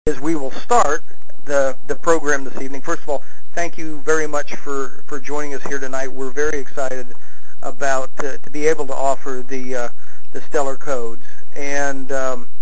As we will start the program this evening, first of all, thank you very much for joining us here tonight. We're very excited about to be able to offer the stellar codes, and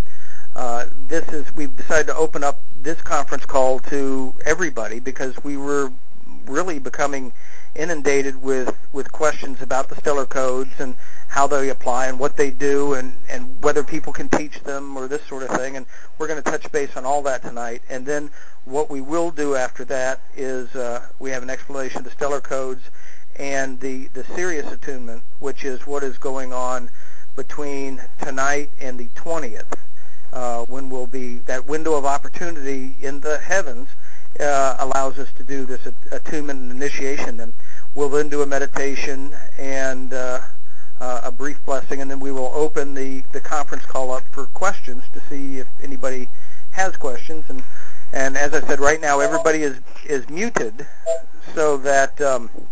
we've decided to open up this conference call to everybody because we were really becoming inundated with questions about the stellar codes and how they apply and what they do and whether people can teach them or this sort of thing. And we're going to touch base on all that tonight. And then what we will do after that is we have an explanation of the stellar codes and the Sirius attunement, which is what is going on between tonight and the 20th, when we'll be, that window of opportunity in the heavens allows us to do this attunement and initiation. Then we'll then do a meditation and a brief blessing, and then we will open the conference call up for questions to see if anybody has questions. And as I said, right now everybody is muted so that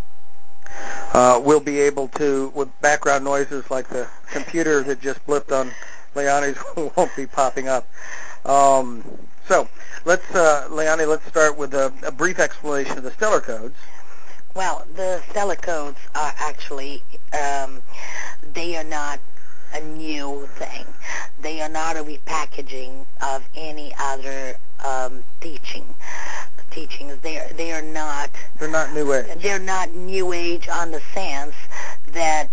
we'll be able to, with background noises like the computer that just blipped on Leonie's won't be popping up. So let's, Leonie, let's start with a brief explanation of the stellar codes. Well, the stellar codes are actually, they are not a new thing. They are not a repackaging of any other teachings. They are not. They're not new age. They're not new age on the sense that.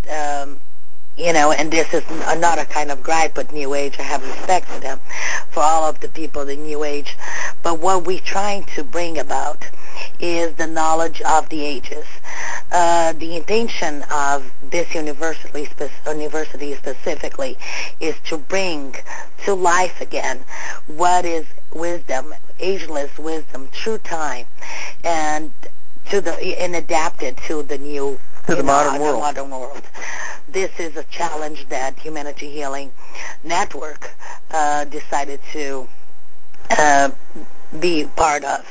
And this is not a kind of gripe with New Age. I have respect for them, for all of the people in New Age. But what we're trying to bring about is the knowledge of the ages. The intention of this university specifically is to bring to life again what is wisdom, ageless wisdom, true time, and adapt it to the new, to the modern world. This is a challenge that Humanity Healing Network decided to be part of.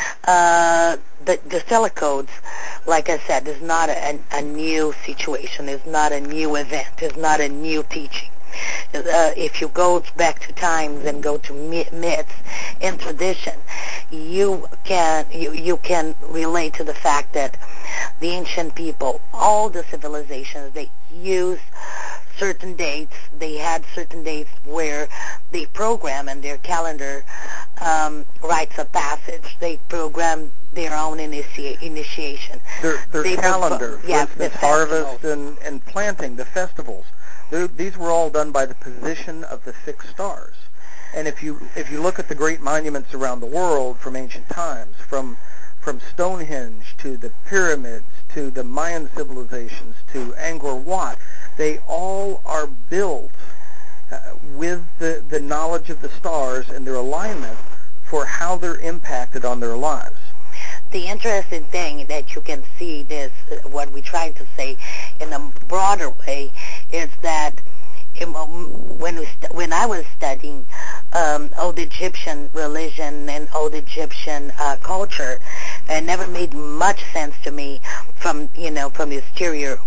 The stellar codes, like I said, is not a new situation. It's not a new event. It's not a new teaching. If you go back to times and go to myths and tradition, you can relate to the fact that the ancient people, all the civilizations, they use certain dates. They had certain dates where they program in their calendar rites of passage. They program their own initiation. Their calendar, for instance, harvest and planting, the festivals. These were all done by the position of the fixed stars. And if you look at the great monuments around the world from ancient times, from Stonehenge to the pyramids to the Mayan civilizations to Angkor Wat, they all are built with the knowledge of the stars and their alignment for how they're impacted on their lives. The interesting thing that you can see this, what we're trying to say in a broader way, is that when I was studying old Egyptian religion and old Egyptian culture, it never made much sense to me from the exterior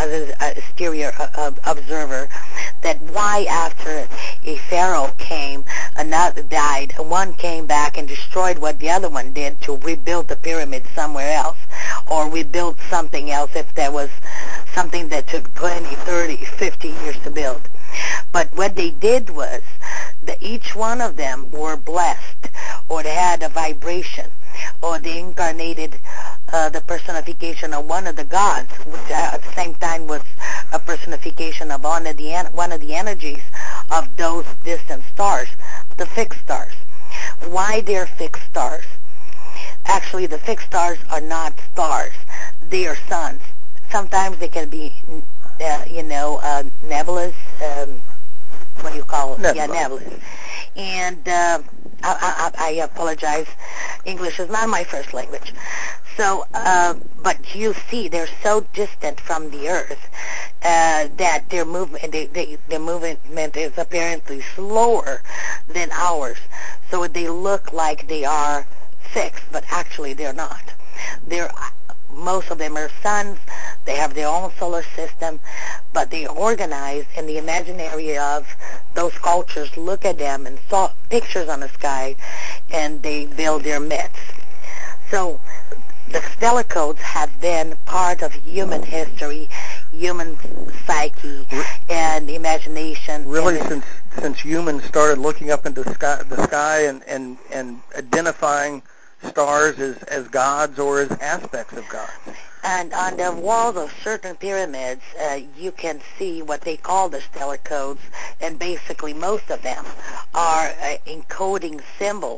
observer, that why after a pharaoh came, another died, one came back and destroyed what the other one did to rebuild the pyramid somewhere else, or rebuild something else if there was something that took 20, 30, 50 years to build. But what they did was that each one of them were blessed, or they had a vibration, or they incarnated the personification of one of the gods, which at the same time was a personification of one of the energies of those distant stars, the fixed stars. Why they're fixed stars? Actually, the fixed stars are not stars. They are suns. Sometimes they can be, nebulous. What do you call it? Nebula. Yeah, nebulous. And I apologize. English is not my first language. So, but you see, they're so distant from the Earth that their movement, their movement is apparently slower than ours. So they look like they are fixed, but actually they're not. They're most of them are suns. They have their own solar system, but they organize in the imaginary of those cultures, look at them and saw pictures on the sky, and they build their myths. So the stellar codes have been part of human history, human psyche, and imagination. Really, And since humans started looking up into the sky and identifying stars as gods or as aspects of gods. And on the walls of certain pyramids, you can see what they call the stellar codes, and basically most of them are encoding symbols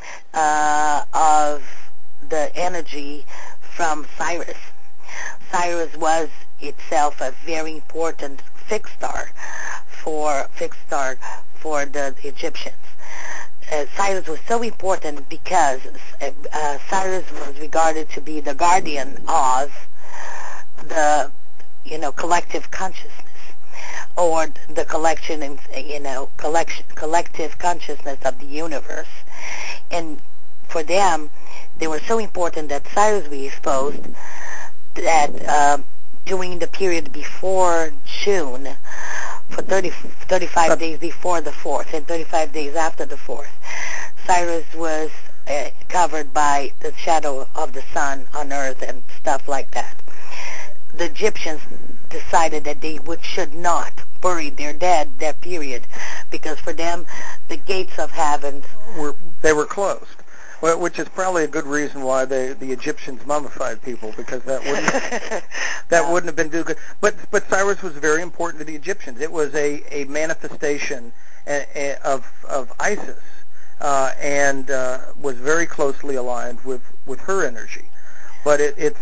of the energy from Sirius. Sirius was itself a very important fixed star for the Egyptians. Cyrus was so important because Cyrus was regarded to be the guardian of the, collective consciousness, or the collection and, collective consciousness of the universe. And for them, they were so important that Cyrus was exposed that during the period before June, for 35 days before the 4th and 35 days after the 4th, Cyrus was covered by the shadow of the sun on Earth and stuff like that. The Egyptians decided that they should not bury their dead that period, because for them the gates of heaven were closed. Well, which is probably a good reason why the Egyptians mummified people, because that wouldn't have been too good. But Cyrus was very important to the Egyptians. It was a manifestation of Isis, and was very closely aligned with her energy. But it's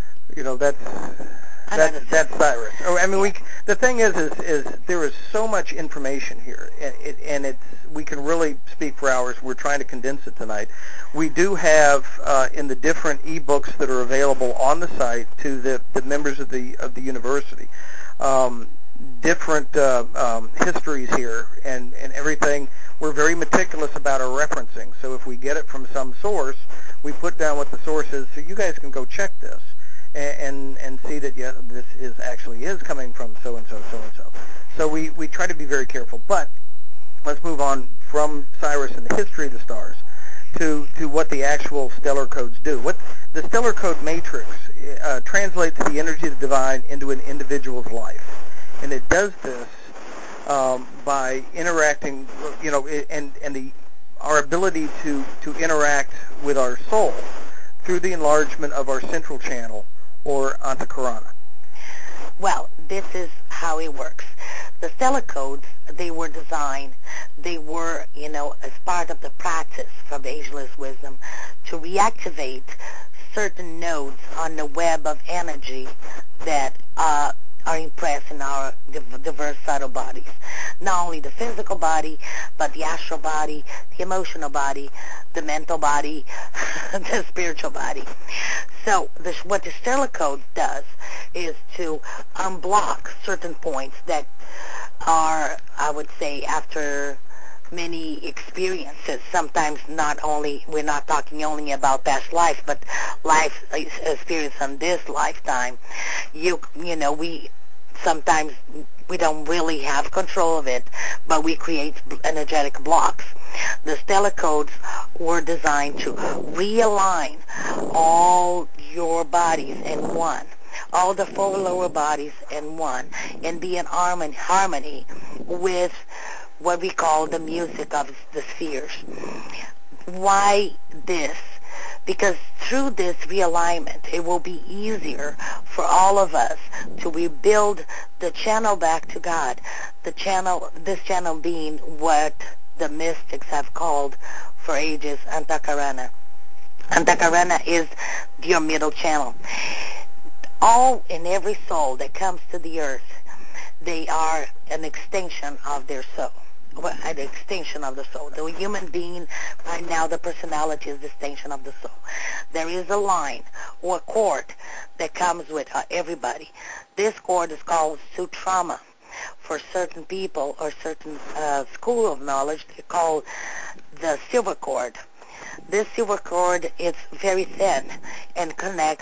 that's Cyrus. Oh, I mean, the thing is there is so much information here, and we can really speak for hours. We're trying to condense it tonight. We do have in the different e-books that are available on the site to the members of the university, different histories here and everything. We're very meticulous about our referencing. So if we get it from some source, we put down what the source is, so you guys can go check this and see that this is coming from so and so, so and so. So we try to be very careful. But let's move on from Cyrus and the history of the stars to what the actual stellar codes do. What the stellar code matrix translates the energy of the divine into an individual's life, and it does this by interacting, and our ability to interact with our soul through the enlargement of our central channel, or Antakarana. Well, this is how it works. The stellar codes, they were designed, they were, as part of the practice from Ageless Wisdom to reactivate certain nodes on the web of energy that are impressed in our diverse subtle bodies. Not only the physical body, but the astral body, the emotional body, the mental body, the spiritual body. So what the stellar code does is to unblock certain points that are, I would say, after many experiences, sometimes we're not talking only about past life, but life experience on this lifetime. Sometimes we don't really have control of it, but we create energetic blocks. The stellar codes were designed to realign all your bodies in one, all the four lower bodies in one, and be in harmony with what we call the music of the spheres. Why this? Because through this realignment, it will be easier for all of us to rebuild the channel back to God. This channel being what the mystics have called for ages Antakarana. Antakarana is your middle channel. All and every soul that comes to the earth, they are an extension of their soul. An extension of the soul. The human being, right now, the personality is the extension of the soul. There is a line or a cord that comes with everybody. This cord is called Sutrama. For certain people or certain school of knowledge, they call the silver cord. This silver cord is very thin and connects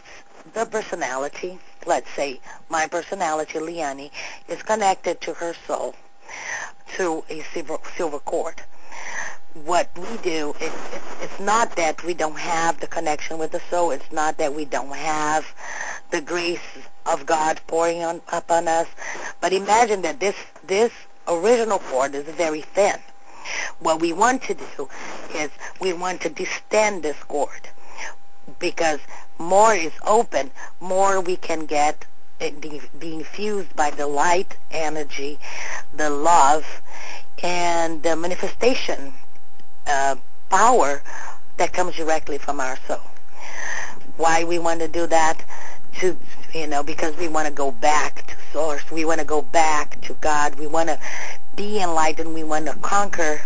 the personality, let's say my personality, Liani, is connected to her soul through a silver cord. What we do, it's not that we don't have the connection with the soul. It's not that we don't have the grace of God pouring upon us. But imagine that this original cord is very thin. What we want to do is we want to distend this cord, because more is open, more we can get be infused by the light energy, the love, and the manifestation power that comes directly from our soul. Why we want to do that? Because we want to go back to source. We want to go back to God. We want to be enlightened. We want to conquer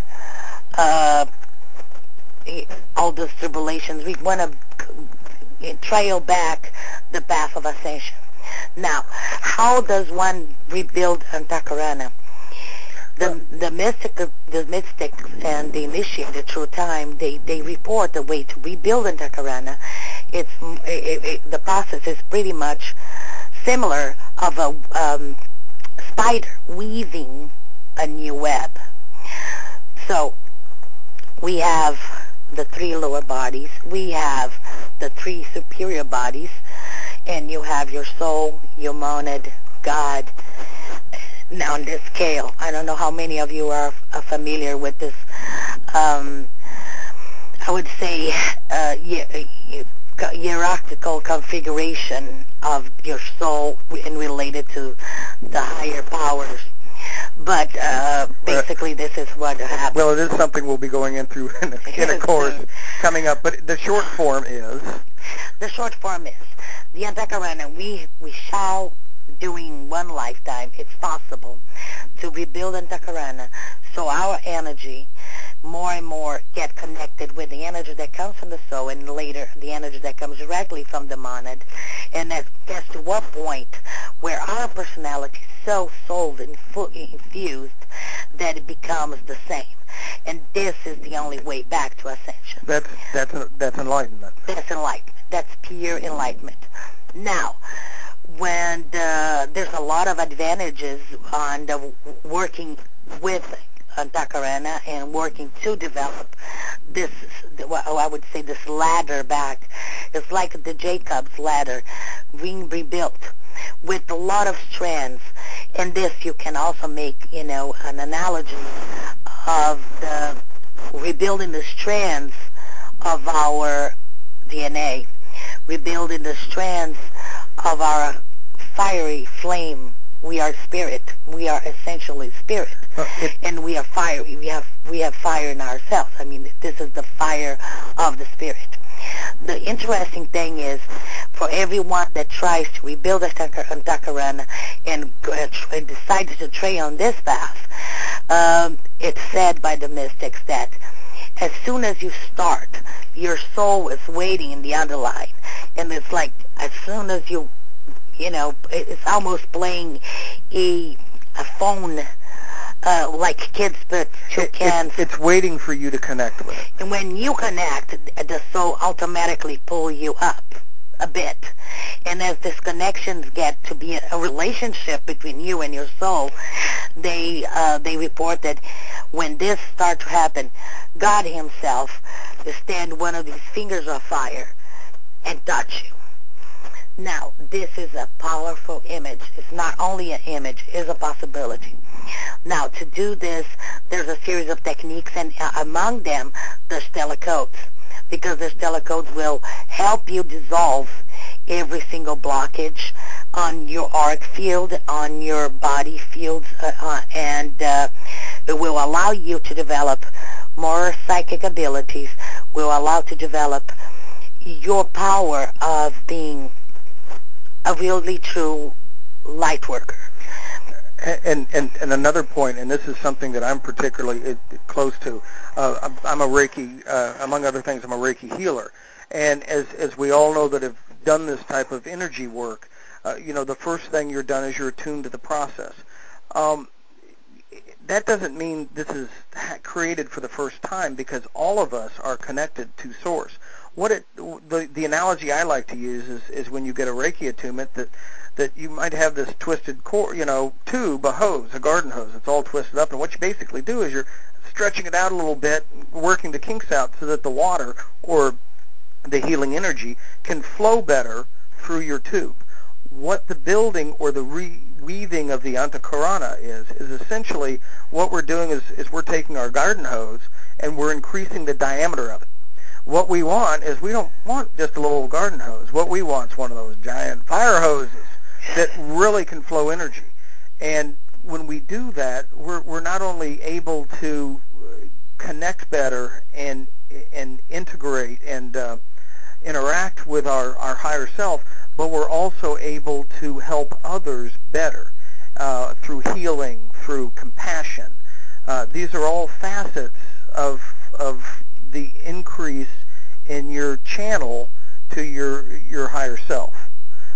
all those tribulations. We want to trail back the path of ascension. Now, how does one rebuild Antakarana? The mystics and the initiated through time, they report the way to rebuild Antakarana. The process is pretty much similar of a spider weaving a new web. So we have the three lower bodies, we have the three superior bodies, and you have your soul, your monad, God. Now, on this scale, I don't know how many of you are familiar with this, I would say, hierarchical configuration of your soul and related to the higher powers. But basically, this is what happens. Well, it is something we'll be going in through in a course coming up. But the short form is? The short form is, the Antakarana, we shall, during one lifetime, it's possible to rebuild Antakarana so our energy more and more get connected with the energy that comes from the soul, and later the energy that comes directly from the monad, and that gets to what point where our personality is so souled and infused that it becomes the same. And this is the only way back to ascension. That's enlightenment. That's enlightenment. That's pure enlightenment. Now, when there's a lot of advantages on the working with Antakarana and working to develop this, I would say, this ladder back. It's like the Jacob's ladder being rebuilt with a lot of strands. And this you can also make, an analogy of the rebuilding the strands of our DNA, rebuilding the strands of our fiery flame. We are spirit. We are essentially spirit, and we are fiery. We have fire in ourselves. I mean, this is the fire of the spirit. The interesting thing is, for everyone that tries to rebuild Antakarana and decides to trail on this path, it's said by the mystics that as soon as you start, your soul is waiting in the underline, and it's like as soon as it's almost playing a phone, like kids put two cans. It's waiting for you to connect with it. And when you connect, the soul automatically pull you up a bit. And as these connections get to be a relationship between you and your soul, they report that when this starts to happen, God himself will stand one of these fingers of fire and touch you. Now, this is a powerful image. It's not only an image, it's a possibility. Now, to do this, there's a series of techniques, and among them, the stellar codes, because the stellar codes will help you dissolve every single blockage on your auric field, on your body fields, and it will allow you to develop more psychic abilities, will allow to develop your power of being a really true light worker. And another point, and this is something that I'm particularly close to. I'm a Reiki, among other things, I'm a Reiki healer. And as we all know that have done this type of energy work, the first thing you're done is you're attuned to the process. That doesn't mean this is created for the first time, because all of us are connected to Source. the analogy I like to use is when you get a Reiki attunement that you might have this twisted cord, tube, a hose, a garden hose. It's all twisted up, and what you basically do is you're stretching it out a little bit, working the kinks out so that the water or the healing energy can flow better through your tube. What the building or the reweaving of the Antakarana is essentially what we're doing is we're taking our garden hose and we're increasing the diameter of it. What we want is we don't want just a little garden hose. What we want is one of those giant fire hoses that really can flow energy. And when we do that, we're not only able to connect better and integrate and interact with our higher self, but we're also able to help others better through healing, through compassion. These are all facets of the increase in your channel to your higher self.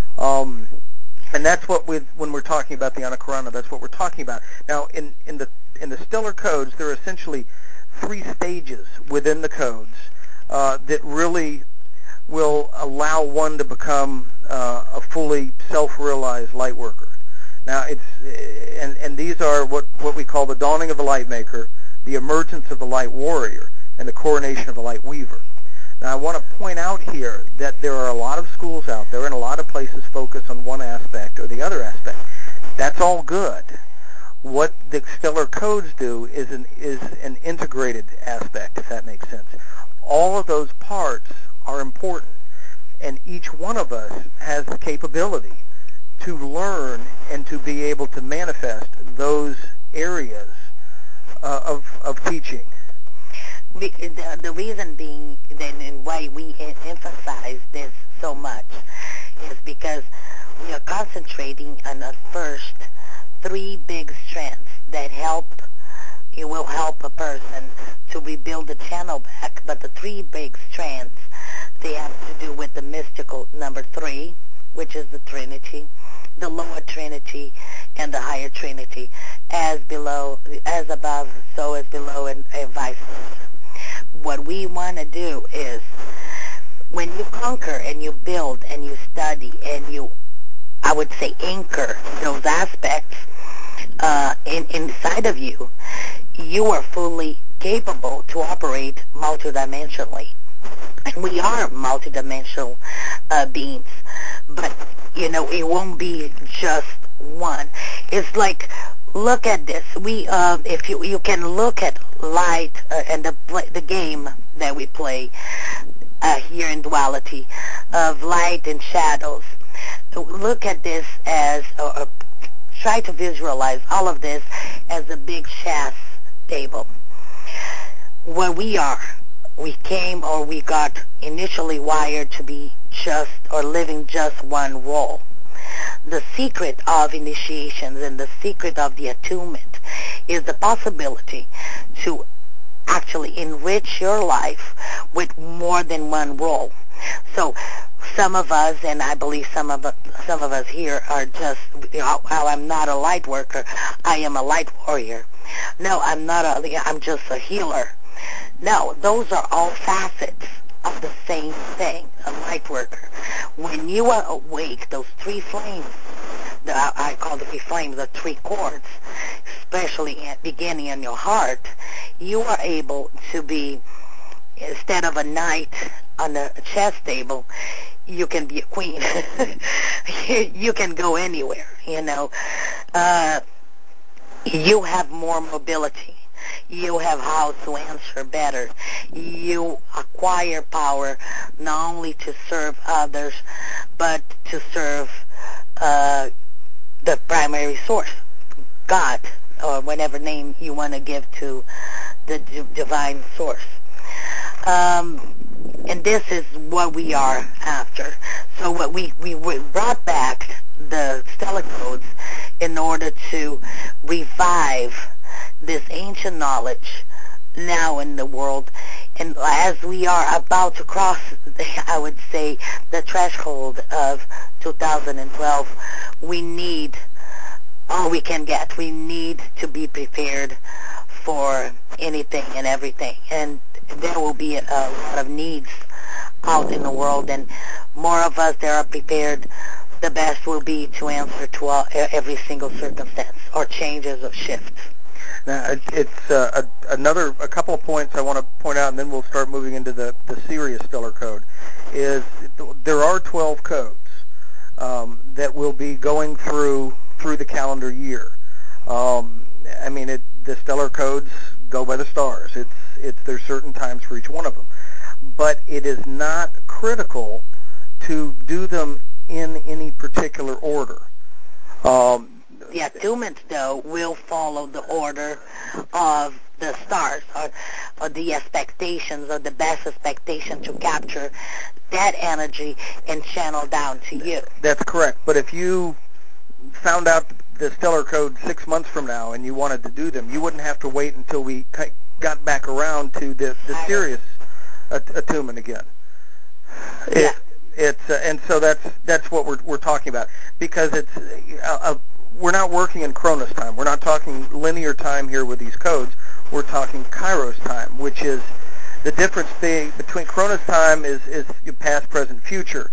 And that's what when we're talking about the Anakarana, that's what we're talking about. Now, in the stellar codes, there are essentially 3 stages within the codes that really will allow one to become a fully self-realized light worker. Now, and these are what we call the dawning of the light maker, the emergence of the light warrior, and the coronation of the light weaver. Now, I want to point out here that there are a lot of schools out there and a lot of places focus on one aspect or the other aspect. That's all good. What the stellar codes do is an integrated aspect, if that makes sense. All of those parts are important, and each one of us has the capability to learn and to be able to manifest those areas of teaching. The reason being then and why we emphasize this so much is because we are concentrating on the first 3 big strands that will help a person to rebuild the channel back. But the 3 big strands, they have to do with the mystical number 3, which is the Trinity, the lower Trinity, and the higher Trinity, as above, so as below, and vice versa. What we want to do is, when you conquer and you build and you study and you, I would say, anchor those aspects inside of you, you are fully capable to operate multidimensionally. And we are multidimensional beings, but it won't be just one. It's like, look at this. If you can look at light and the game that we play here in duality of light and shadows. Look at this as, try to visualize all of this as a big chess table. Where we came or we got initially wired to be just or living just one role. The secret of initiations and the secret of the attunement is the possibility to actually enrich your life with more than one role. So some of us, and I believe some of us here are just, I'm not a light worker, I am a light warrior. No, I'm just a healer. No, those are all facets of the same thing, a light worker. When you are awake, those 3 flames, I call the 3 flames, the 3 chords, especially beginning in your heart, you are able to be, instead of a knight on a chess table, you can be a queen. You can go anywhere, You have more mobility. You have how to answer better. You acquire power not only to serve others, but to serve the primary source, God, or whatever name you want to give to the divine source. And this is what we are after. So what we brought back the stellar codes in order to revive this ancient knowledge now in the world. And as we are about to cross, I would say, the threshold of 2012, we need all we can get. We need to be prepared for anything and everything. And there will be a lot of needs out in the world, and more of us that are prepared, the best will be to answer to every single circumstance or changes of shifts. Now, it's a couple of points I want to point out, and then we'll start moving into the Sirius stellar code, is there are 12 codes that will be going through the calendar year. I mean, the stellar codes go by the stars. There's certain times for each one of them. But it is not critical to do them in any particular order. The attunements, though, will follow the order of the stars or the expectations or the best expectation to capture that energy and channel down to you. That's correct. But if you found out the stellar code 6 months from now and you wanted to do them, you wouldn't have to wait until we got back around to the Sirius attunement again. Yeah. And so that's what we're talking about, because we're not working in Kronos time. We're not talking linear time here with these codes. We're talking Kairos time, which is the difference between Kronos time is past, present, future.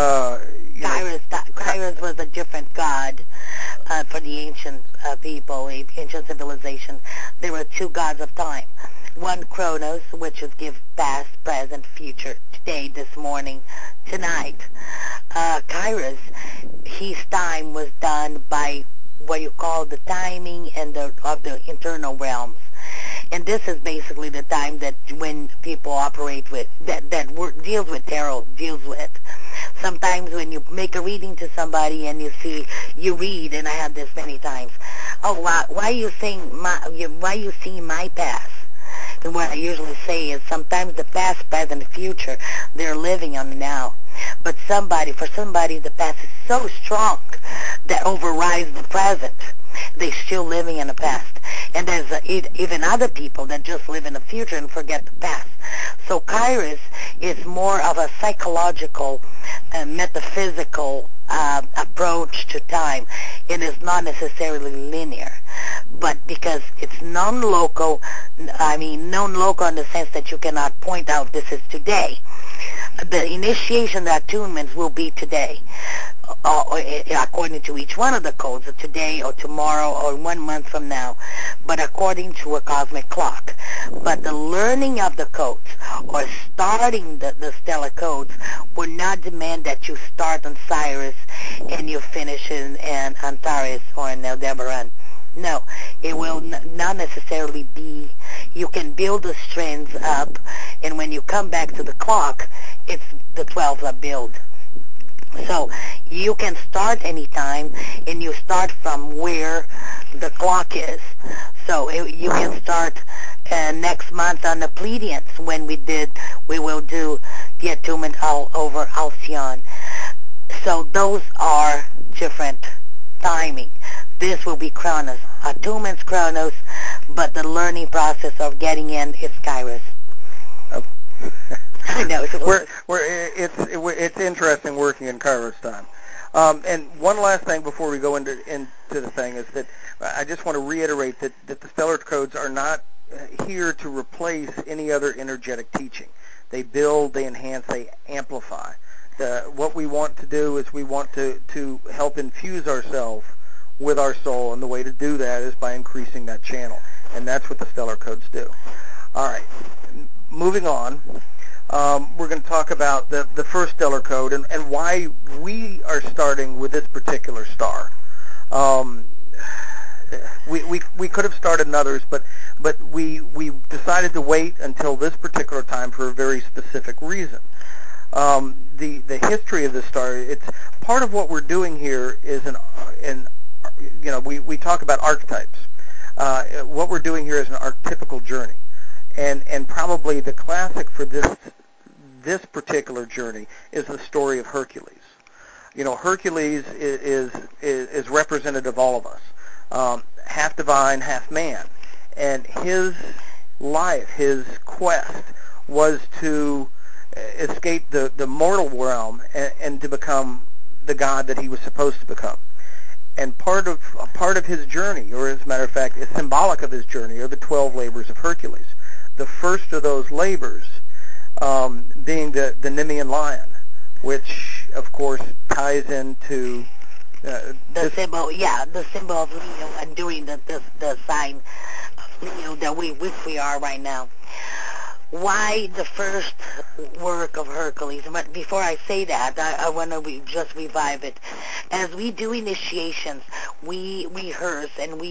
Kairos was a different god for the ancient people, ancient civilization. There were two gods of time. One, Kronos, which is give past, present, future, today, this morning, tonight. Kairos, his time was done by what you call the timing and of the internal realms. And this is basically the time that when people operate with, that deals with tarot, deals with. Sometimes when you make a reading to somebody and you read, and I have this many times, oh, why you seeing my past? And what I usually say is sometimes the past, present, future, they're living on the now. But for somebody, the past is so strong that overrides the present. They're still living in the past. And there's even other people that just live in the future and forget the past. So Kairos is more of a psychological, metaphysical approach to time. It is not necessarily linear, but because it's non-local in the sense that you cannot point out this is today. The initiation, the attunements will be today, according to each one of the codes, of today or tomorrow or 1 month from now, but according to a cosmic clock. But the learning of the codes or starting the stellar codes will not demand that you start on Sirius and you finish in Antares or in Aldebaran. No, it will not necessarily be. You can build the strands up, and when you come back to the clock, it's the 12 are built. So you can start anytime, and you start from where the clock is. So you can start next month on the Pleiadians when we will do the attunement all over Alcyon. So those are different timing. This will be Kronos. Attunement's Kronos, but the learning process of getting in is Kairos. Oh. I know. It's interesting working in Kairos time. And one last thing before we go into the thing is that I just want to reiterate that the stellar codes are not here to replace any other energetic teaching. They build, they enhance, they amplify. What we want to do is we want to help infuse ourselves with our soul, and the way to do that is by increasing that channel, and that's what the stellar codes do. All right, moving on, we're going to talk about the first stellar code and why we are starting with this particular star. We could have started in others, but we decided to wait until this particular time for a very specific reason. The history of the star, it's part of what we're doing here is we talk about archetypes. What we're doing here is an archetypical journey, and probably the classic for this particular journey is the story of Hercules. Hercules is representative of all of us, half divine, half man, and his life, his quest, was to escape the mortal realm and to become the god that he was supposed to become. And part of his journey, or as a matter of fact, is symbolic of his journey, are the 12 labors of Hercules. The first of those labors being the Nemean lion, which of course ties into the symbol, the symbol of Leo, and doing the sign of Leo that which we are right now. Why the first work of Hercules? But before I say that, I want to just revive it. As we do initiations, we rehearse and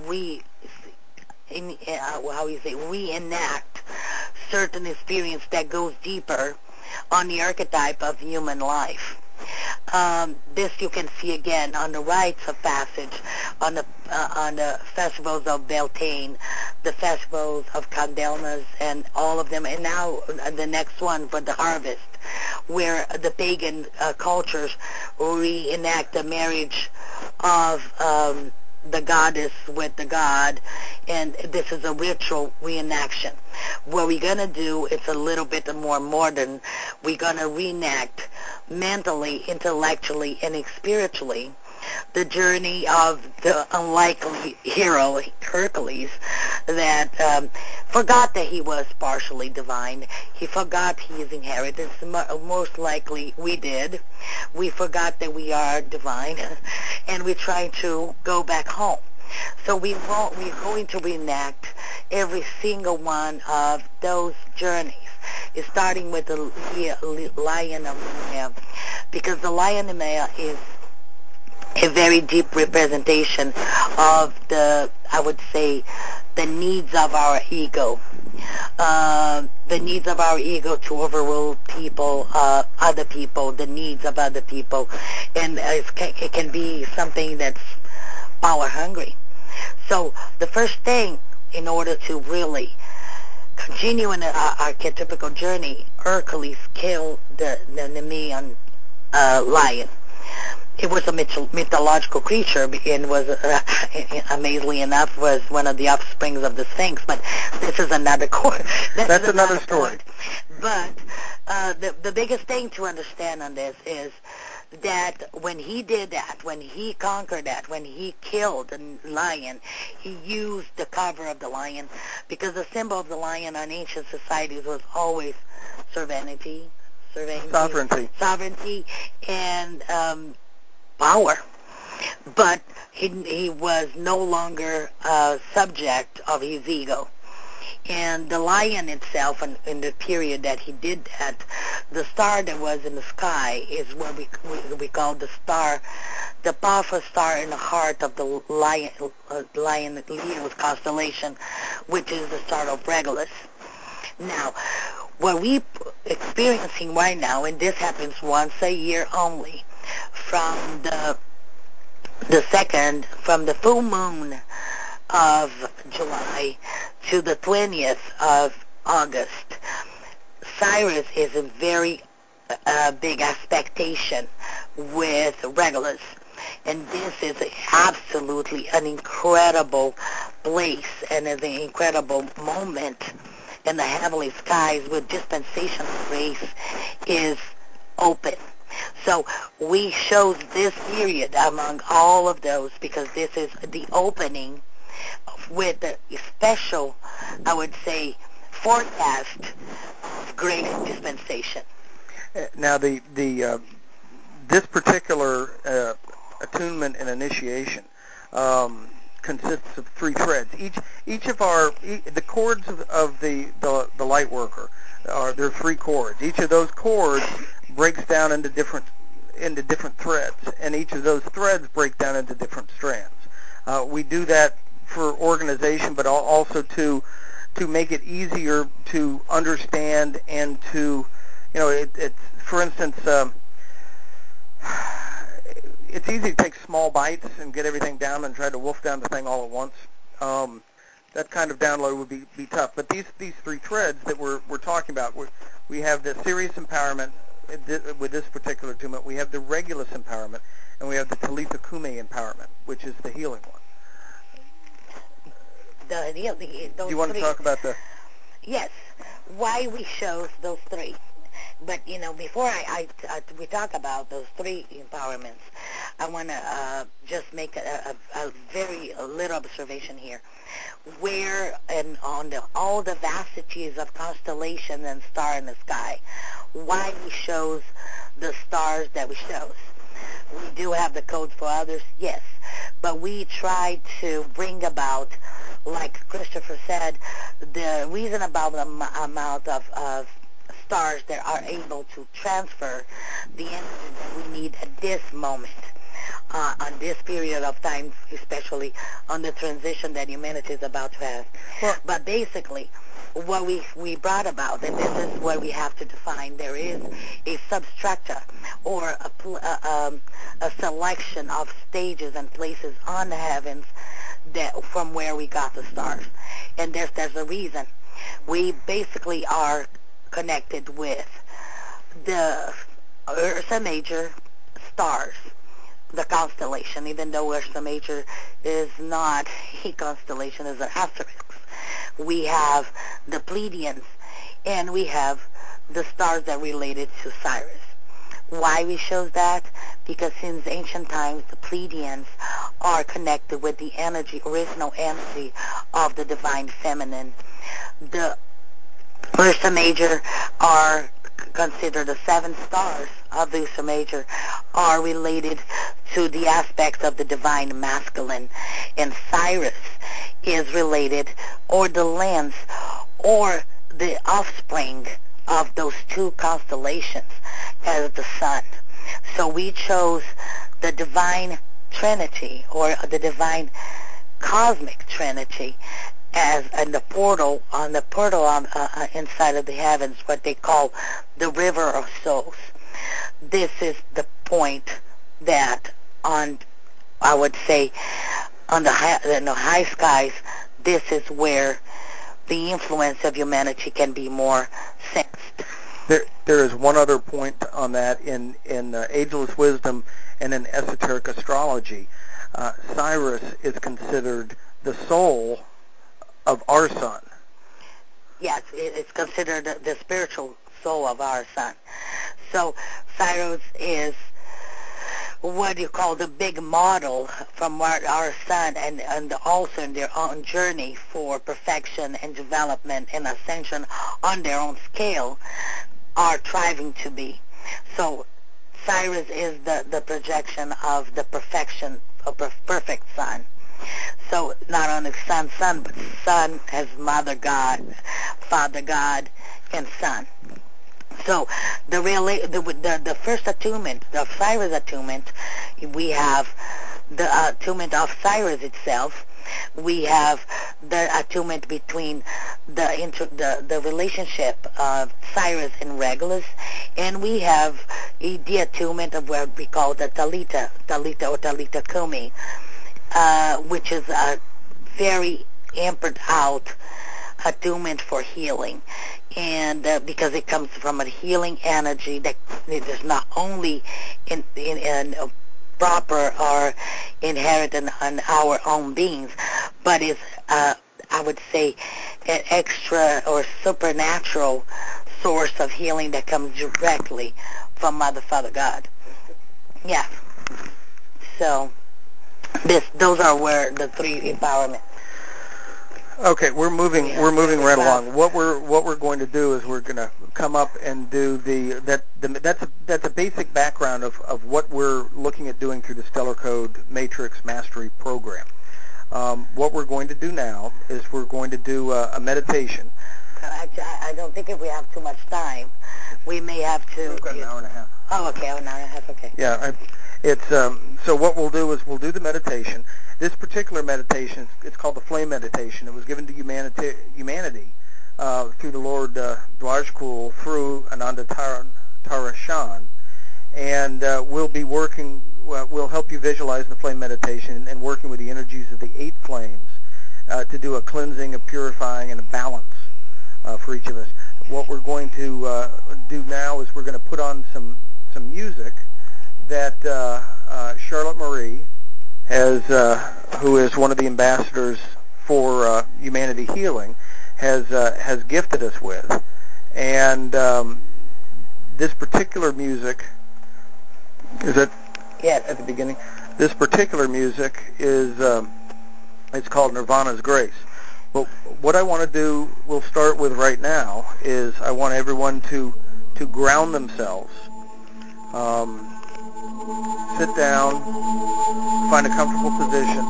how you say, reenact certain experience that goes deeper on the archetype of human life. This you can see again on the rites of passage, on the festivals of Beltane, the festivals of Candelmas, and all of them. And now the next one for the harvest, where the pagan cultures reenact the marriage of the goddess with the god, and this is a ritual reenaction. What we're going to do, it's a little bit more modern. We're going to reenact mentally, intellectually, and spiritually the journey of the unlikely hero, Hercules, that forgot that he was partially divine. He forgot his inheritance. Most likely we did. We forgot that we are divine, and we're trying to go back home. So we're going to reenact every single one of those journeys, starting with the Lion of Nemea, because the Lion of Nemea is a very deep representation of I would say, the needs of our ego. The needs of our ego to overrule people, other people, the needs of other people. And it can be something that's power hungry. So the first thing, in order to really continue in our archetypical journey, Hercules killed the Nemean lion. It was a mythological creature, and was, amazingly enough, was one of the offsprings of the Sphinx. But this is another That's another story. But the biggest thing to understand on this is that when he did that, when he conquered that, when he killed the lion, he used the cover of the lion, because the symbol of the lion on ancient societies was always sovereignty, and power. But he was no longer subject of his ego. And the lion itself, in the period that he did that, the star that was in the sky is what we call the star, the powerful star in the heart of the lion Leo's constellation, which is the star of Regulus. Now, what we're experiencing right now, and this happens once a year only, from the full moon of July to the 20th of August, Cyrus is in very big expectation with Regulus. And this is absolutely an incredible place and an incredible moment in the heavenly skies, where dispensational grace is open. So we chose this period among all of those because this is the opening with a special, I would say, forecast of grace dispensation. Now, this particular attunement and initiation consists of 3 threads. Each of the chords of the light worker there are 3 chords. Each of those chords breaks down into different threads, and each of those threads break down into different strands. We do that for organization, but also to make it easier to understand and to, it's for instance, it's easy to take small bites and get everything down and try to wolf down the thing all at once. That kind of download would be tough. But these 3 threads that we're talking about, we have the serious empowerment with this particular attunement. We have the Regulus empowerment, and we have the Talitha Kumi empowerment, which is the healing one. Those Do you want to talk about the? Yes, why we chose those 3. But, before we talk about those 3 empowerments, I want to just make a very little observation here. where and on all the vastities of constellation and star in the sky, why we chose the stars that we chose. We do have the codes for others, yes, but we try to bring about, like Christopher said, the reasonable amount of stars that are able to transfer the energy that we need at this moment, on this period of time, especially on the transition that humanity is about to have. Well, but basically, what we brought about, and this is what we have to define, there is a substructure or a selection of stages and places on the heavens that from where we got the stars. And there's a reason. We basically are connected with the Ursa Major stars, the constellation, even though Ursa Major is not a constellation, is an asterisk. We have the Pleiadians, and we have the stars that related to Sirius. Why we chose that? Because since ancient times, the Pleiadians are connected with the energy, original energy of the divine feminine. The Ursa Major are considered the seven stars of the Ursa Major are related to the aspects of the divine masculine, and Sirius is related, or the lens, or the offspring of those two constellations as the sun. So we chose the divine trinity, or the divine cosmic trinity, as in the portal inside of the heavens, what they call the river of souls. This is the point that on, I would say, on the high skies, this is where the influence of humanity can be more sensed. There is one other point on that in Ageless Wisdom and in esoteric astrology. Sirius is considered the soul of our sun. Yes, it's considered the spiritual soul of our sun. So Sirius is what you call the big model from our sun, and also in their own journey for perfection and development and ascension on their own scale are striving to be. So Sirius is the projection of the perfection of perfect sun. So not only sun, but sun has Mother God, Father God, and Son. So the first attunement, the Sirius attunement, we have the attunement of Sirius itself. We have the attunement between the relationship of Sirius and Regulus, and we have the attunement of what we call the Talita or Talita Kumi, which is a very ampered out attunement for healing, and because it comes from a healing energy that is not only in proper or inherent in our own beings, but is, I would say, an extra or supernatural source of healing that comes directly from Mother, Father, God. Yeah. So those are where the three empowerments. Okay, we're moving right along. What we're going to do is we're going to come up and do that's a basic background of what we're looking at doing through the Stellar Code Matrix Mastery Program. What we're going to do now is we're going to do a meditation. Actually, I don't think if we have too much time, we may have to. We've got an hour and a half. Oh, okay, an hour and a half. Okay. Yeah, it's so what we'll do is we'll do the meditation. This particular meditation, it's called the Flame Meditation. It was given to humanity through the Lord Dwajkul through Ananda Tarashan, and we'll be working. We'll help you visualize the Flame Meditation and working with the energies of the 8 flames to do a cleansing, a purifying, and a balance for each of us. What we're going to do now is we're going to put on some music that Charlotte Marie has, who is one of the ambassadors for Humanity Healing, has gifted us with, and this particular music is at the beginning. This particular music is It's called Nirvana's Grace. But what I want to do, we'll start with right now, is I want everyone to ground themselves. Sit down, find a comfortable position.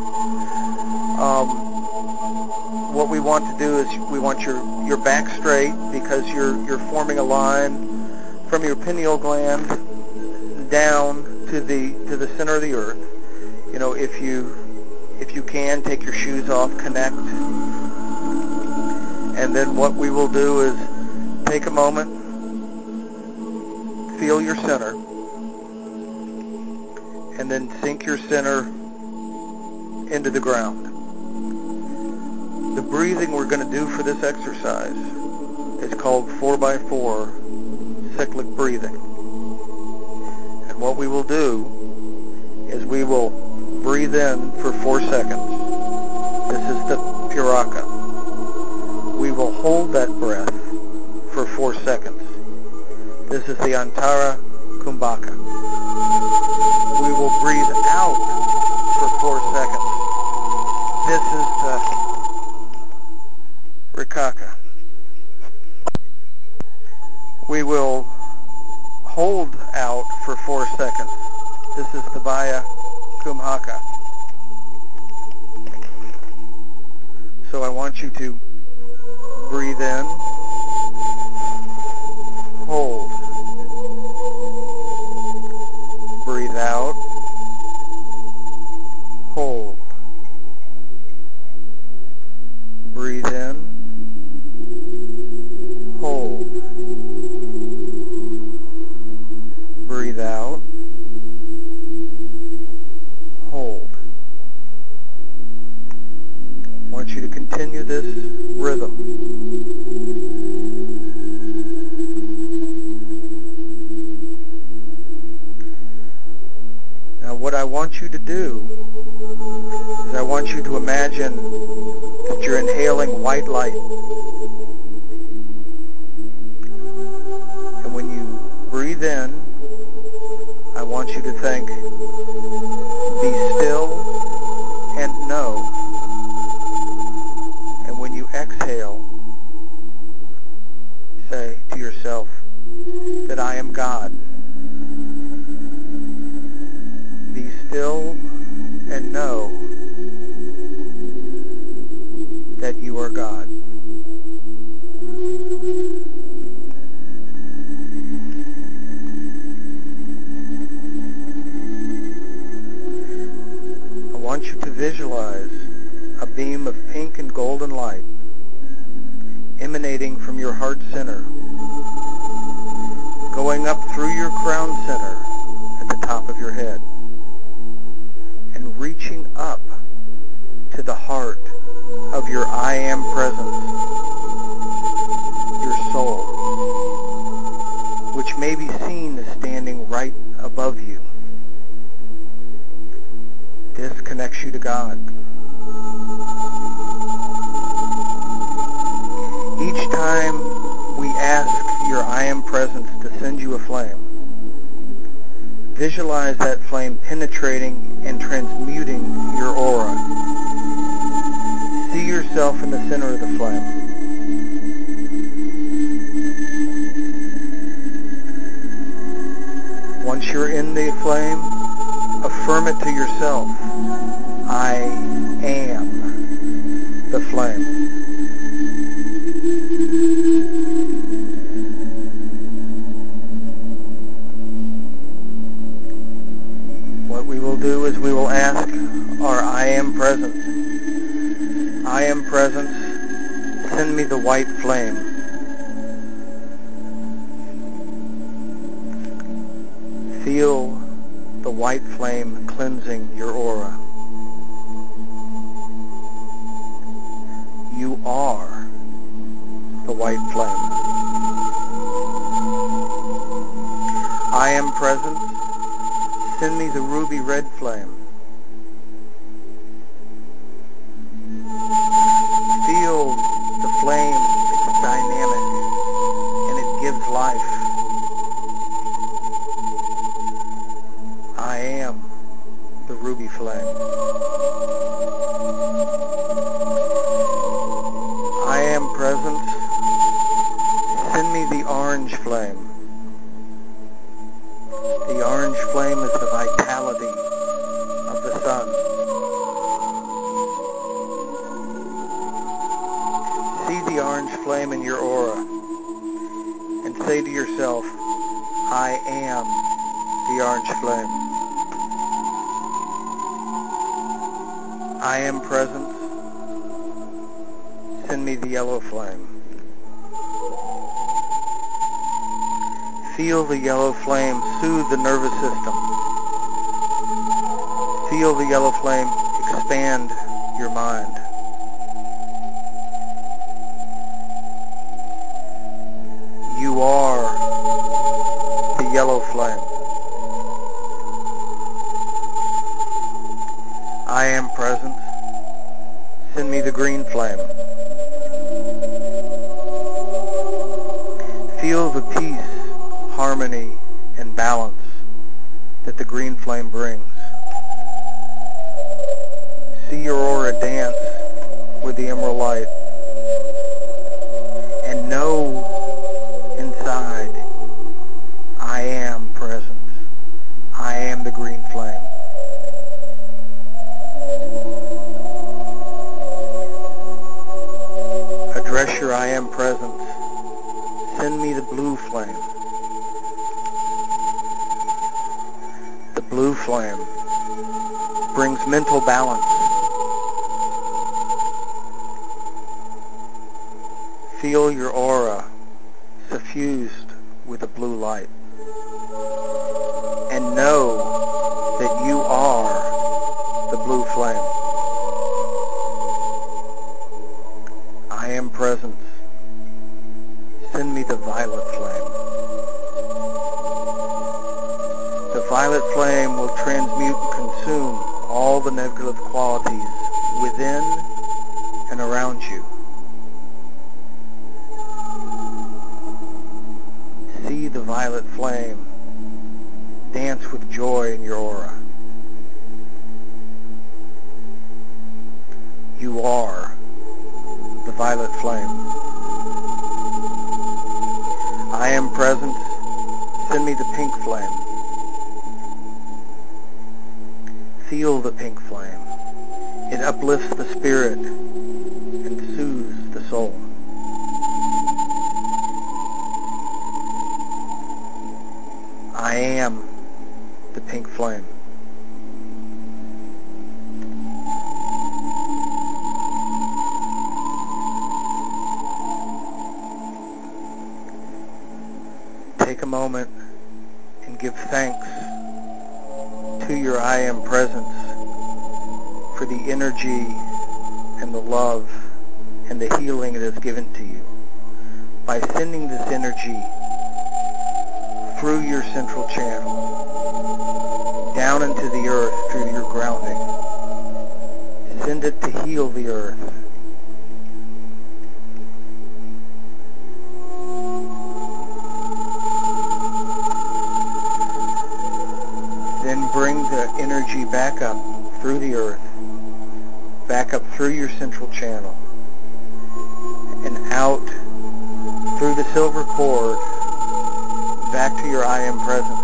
What we want to do is we want your back straight, because you're forming a line from your pineal gland down to the center of the earth. You know, if you can, take your shoes off, connect. And then what we will do is take a moment, feel your center, and then sink your center into the ground. The breathing we're going to do for this exercise is called 4x4 cyclic breathing. And what we will do is we will breathe in for 4 seconds. This is the Puraka. We will hold that breath for 4 seconds. This is the Antara Kumbhaka. We will breathe out for 4 seconds. This is the Rikaka. We will hold out for 4 seconds. This is the Vaya Kumhaka. So I want you to breathe in, hold, breathe out, hold, breathe in, hold, breathe out, hold. I want you to continue this rhythm. Now what I want you to do is I want you to imagine that you're inhaling white light. And when you breathe in, I want you to think, be still and know. And when you exhale, say to yourself that I am God. Be still and know that you are God. I want you to visualize a beam of pink and golden light emanating from your heart center, going up through your crown center at the top of your head, and reaching up to the heart of your I am presence, your soul, which may be seen as standing right above you. This connects you to God. Each time we ask your I am presence to send you a flame, visualize that flame penetrating and transmuting your aura. See yourself in the center of the flame. Once you're in the flame, affirm it to yourself. I am the flame. What we will do is we will ask our I am presence. I am presence, send me the white flame. Feel the white flame cleansing your aura. You are the white flame. I am present. Send me the ruby red flame. Feel the flame. It's dynamic and it gives life. I am the ruby flame. The orange flame is the vitality of the sun. See the orange flame in your aura and say to yourself, I am the orange flame. I am present. Send me the yellow flame. Feel the yellow flame soothe the nervous system. Feel the yellow flame expand your mind. You are the yellow flame. I am present. Send me the green flame. Feel the peace, harmony, and balance that the green flame brings. See your aura dance with the emerald light. And know inside, I am present. I am the green flame. Address your I am presence. Send me the blue flame. The blue flame brings mental balance. Feel your aura suffused with a blue light. And know that you are the blue flame. I am present. Send me the violet flame. The violet flame will transmute and consume all the negative qualities within and around you. See the violet flame dance with joy in your aura. You are the violet flame. I am present. Send me the pink flame. Feel the pink flame. It uplifts the spirit and soothes the soul. I am the pink flame. Take a moment and give thanks to your I am presence for the energy and the love and the healing it has given to you by sending this energy through your central channel, down into the earth through your grounding. Send it to heal the earth. Then bring the energy back up through the earth, back up through your central channel, and out through the silver cord, back to your I am presence.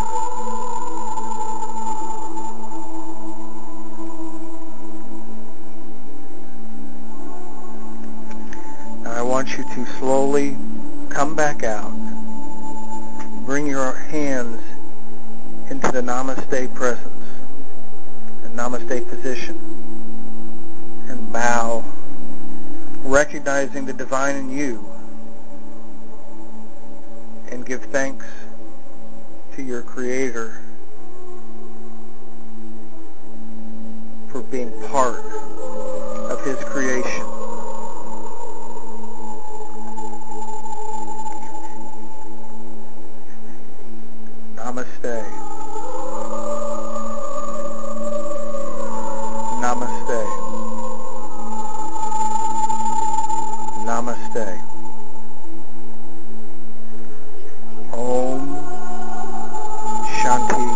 Now I want you to slowly come back out. Bring your hands into the Namaste presence, the Namaste position, and bow, recognizing the divine in you, and give thanks to your Creator for being part of His creation. Namaste. Namaste. Namaste. Om Shanti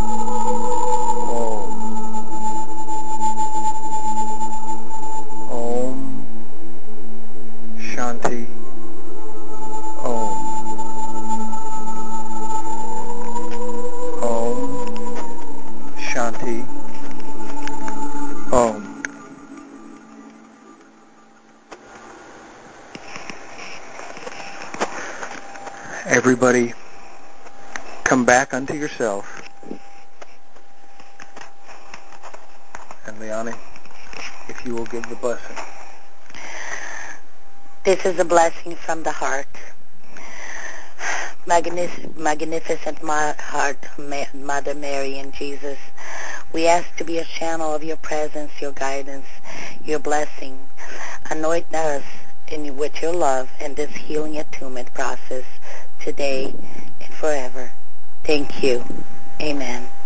Om. Om Shanti Om. Om. everybody come back unto yourself. And Leonie, if you will give the blessing. This is a blessing from the heart. Magnificent heart, Mother Mary and Jesus, we ask to be a channel of your presence, your guidance, your blessing. Anoint us with your love and this healing attunement process today and forever. Thank you. Amen.